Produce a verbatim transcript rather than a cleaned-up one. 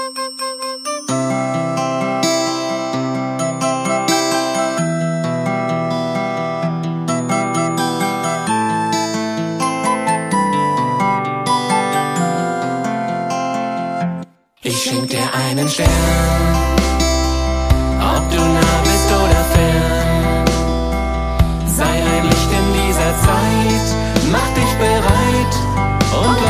Ich schenk dir einen Stern, ob du nah bist oder fern. Sei ein Licht in dieser Zeit, mach dich bereit und